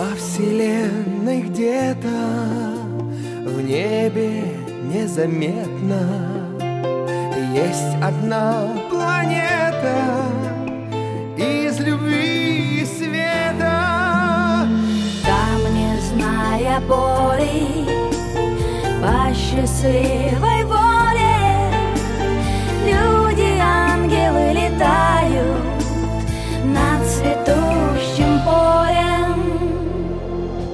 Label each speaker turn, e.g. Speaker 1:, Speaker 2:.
Speaker 1: Во вселенной где-то в небе незаметно есть одна планета из любви и света.
Speaker 2: Там, не зная боли, по счастливой